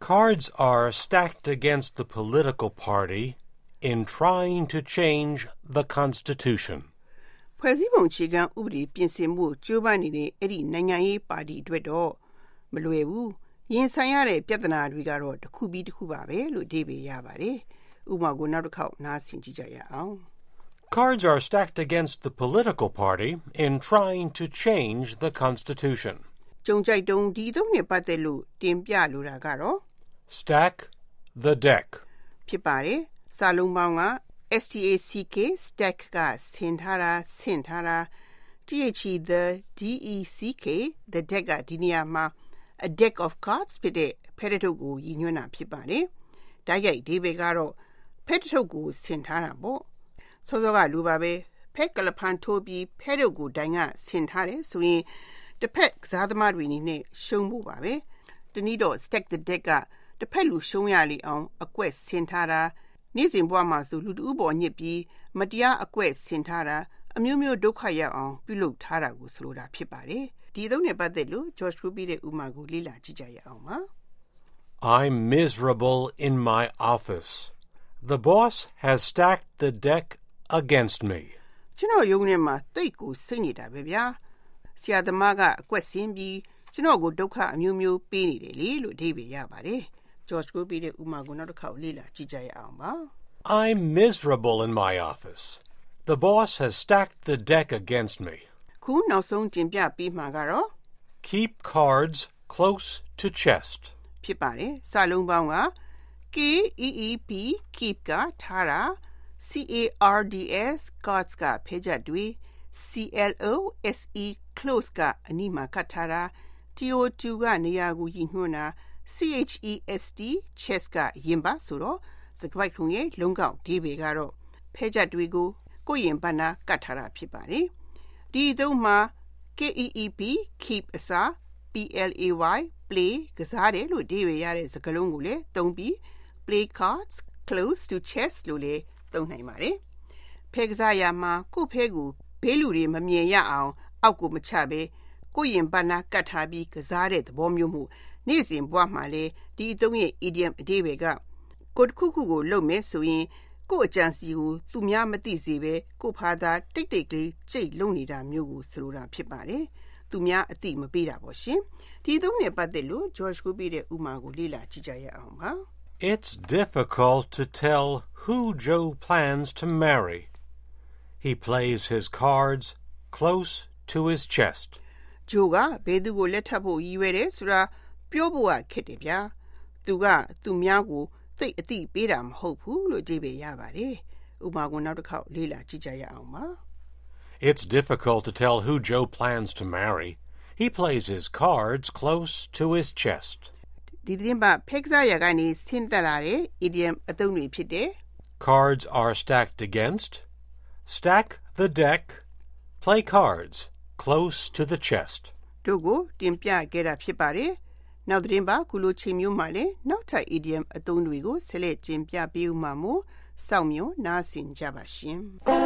Speaker 12: Cards are stacked against the political party in trying to change the Constitution.
Speaker 11: ဖွဲ့စည်းပုံအခြေခံဥပဒေပြင်ဆင်မှုကြိုးပမ်းနေတဲ့အဲ့ဒီနိုင်ငံရေးပါတီအတွက်တော့မလွယ်ဘူးရင်ဆိုင်ရတဲ့ပြဿနာတွေကတော့တစ်ခုပြီးတစ်ခုပါပဲလို့အဓိပ္ပာယ်ရပါတယ်ဥပမာကိုနောက်တစ်ခေါက်နားဆင်ကြည့်ကြရအောင်
Speaker 12: Cards are stacked against the political party in trying to change the Constitution.
Speaker 11: ကြုံကြိုက်တုံဒီသုံးနဲ့ပတ်သက်လို့တင်ပြလိုတာကတော့
Speaker 12: Stack the deck.
Speaker 11: ဖြစ်ပါတယ်စာလုံးပေါင်းက S T A C K stack ကဆင်ထားတာဆင်ထားတာ T H E the D E C K the deck ကဒီနေရာမှာ a deck of cards ဖြစ်တဲ့ဖက်ထုတ်ကိုရည်ညွှန်းတာဖြစ်ပါတယ်။တိုက်ရိုက်ဒီဘေကတော့ဖက်ထုတ်ကိုဆင်ထားတာပေါ့။စောစောကလူပါပဲဖက်ကလဖန်ထိုးပြီးဖက်ထုတ်ကိုဒိုင်ကဆင်ထားတယ်ဆိုရင်တစ်ဖက်ကစားသမားတွေနေနဲ့ရှုံးဖို့ပါပဲ။တနည်းတော့ stack the deck ကတစ်ဖက်လူရှုံးရလေအောင်အကွက်ဆင်ထားတာနေ့စဉ်ဘဝမှာဆိုလူတူပေါ်ညစ်ပြီးမတရားအကွက်ဆင်ထားတာအမျိုးမျိုးဒုက္ခရောက်အောင်ပြုလုပ်ထားတာကိုဆိုလိုတာဖြစ်ပါတယ်ဒီသုံးနဲ့ပတ်သက်လို့ George Ruby ရဲ့ဥမာကိုလေ့လာကြည့်ကြရအောင်ပါ
Speaker 12: I'm miserable in my office. The boss has stacked the deck against me.
Speaker 11: ကျွန်တော်ရုံးထဲမှာတိတ်ကိုစိတ်နေတာပဲဗျာဆရာသမားကအကွက်ဆင်ပြီးကျွန်တော်ကိုဒုက္ခအမျိုးမျိုးပေးနေတယ်လေလို့အဓိပ္ပာယ်ရပါတယ်George Ruby ရဲ့ဥမာကိုနောက်တစ်ခေါက်လေ့လာကြည့်ကြရအောင်ပါ
Speaker 12: I'm miserable in my office. The boss has stacked the deck against me.
Speaker 11: ခုနောက်ဆုံးတင်ပြပေးမှာကတော့
Speaker 12: Keep cards close to chest.
Speaker 11: ဖြစ်ပါတယ်စာလုံးပေါင်းက K E E P keep ကထားတာ C A R D S cards ကဖဲချက်တွေ C L O S E close ကအနီးမှာကတ်ထားတာ T O two ကနေရာကိုရည်ညွှန်းတာC H E S T chest ကရင်ပါဆိုတော့စကပိုက်ထုံရဲ့လုံးကောက်ဒီဘေကတော့ဖဲချက်တွေကိုကိုယ်ရင်ပတ်နာကတ်ထားတာဖြစ်ပါတယ်ဒီသုံးမှာ K E E P keep အစား P L A Y play ကစားတယ်လို့ဒီဘေရတဲ့စကားလုံးကိုလည်းသုံးပြီး play cards close to chest လို့လည်းသုံးနိုင်ပါတယ်ဖဲကစားရမှာကိုယ့်ဖဲကိုဘေးလူတွေမမြင်ရအောင်အောက်ကိုမချပဲကိုယ်ရင်ပတ်နာကတ်ထားပြီးကစားတဲ့သဘောမျိုးမှုနေ့စဉ်ဘဝမှာလေဒီအသုံးရဲ့ idiom အဓိပ္ပာယ်ကကိုတစ်ခုခုကိုလုပ်မယ်ဆိုရင်ကိုအကြံစီကိုသူများမသိစေပဲကိုဖာသာတိတ်တိတ်လေးကြိတ်လုံနေတာမျိုးကိုဆိုလိုတာဖြစ်ပါတယ်သူများအသိမပေးတာပေါ့ရှင်ဒီသုံးနဲ့ပတ်သက်လို့ George ကိုပြတဲ့ဥမာကိုလေ့လာကြည့်ကြရအောင်ပါ
Speaker 12: It's difficult to tell who Joe plans to marry. He plays his cards close to his chest.
Speaker 11: Joe ကဘယ်သူကိုလက်ထပ်ဖို့ရည်ရွယ်တယ်ဆိုတာပြောဖို့ခက်တယ်ဗျာသူကသူများကိုသိအသိပေးတာမဟုတ်ဘူးလို့ဒီပဲရပါတယ်ဥပမာကိုနောက်တစ်ခေါက်လေ့လာကြည့်ကြရအောင်ပါ
Speaker 12: It's difficult to tell who Joe plans to marry. He plays his cards close to his chest.
Speaker 11: ဒီသတင်းပါဖက်စားရကနေဆင်းသက်လာတဲ့ idiom အသုံးတွေဖြစ်တဲ့
Speaker 12: Cards are stacked against, stack the deck, play cards close to the chest.
Speaker 11: တို့ကိုတင်ပြခဲ့တာဖြစ်ပါတယ်နောက်သတင်းပါကုလိုချိန်မျိုးမှာလည်းနောက်ထပ် idiom အသုံးတွေကိုဆက်လက်တင်ပြပေးဦးမှာမို့စောင့်မျှော်နားဆင်ကြပါရှင်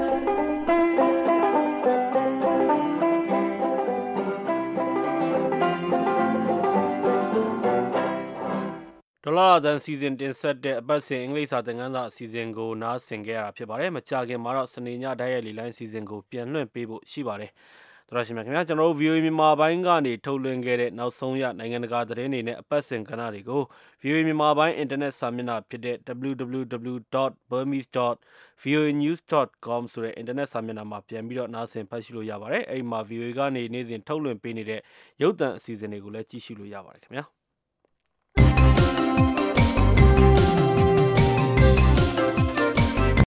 Speaker 2: ဒေါ်လာတန်စီဇန်တင်ဆက်တဲ့အပတ်စဉ်အင်္ဂလိပ်စာသင်ခန်းစာအစီအစဉ်ကိုနားဆင်ခဲ့ရတာဖြစ်ပါတယ်မကြာခင်မှာတော့စနေညဓာတ်ရိုက်လီလိုင်းအစီအစဉ်ကိုပြန်လွှင့်ပေးဖို့ရှိပါတယ်တော်ရှင်များခင်ဗျာကျွန်တော်တို့ V O A မြန်မာပိုင်းကနေထုတ်လွှင့်ခဲ့တဲ့နောက်ဆုံးရနိုင်ငံတကာသတင်းတွေနဲ့အပတ်စဉ်ကဏ္ဍတွေကို V O A မြန်မာပိုင်းအင်တာနက်စာမျက်နှာဖြစ်တဲ့ w w w dot burmese dot voanews dot com ဆိုတဲ့ internet စာမျက်နှာမှာပြန်ပြီးတော့နားဆင်ဖတ်ရှုလို့ရပါတယ်အဲ့ဒီမှာ V O A ကနေနေ့စဉ်ထုတ်လွှင့်ပေးနေတဲ့ရုပ်သံအစီအစဉ်တွေကိုလည်းကြည့်ရှုလို့ရပါတယ်ခင်ဗျာ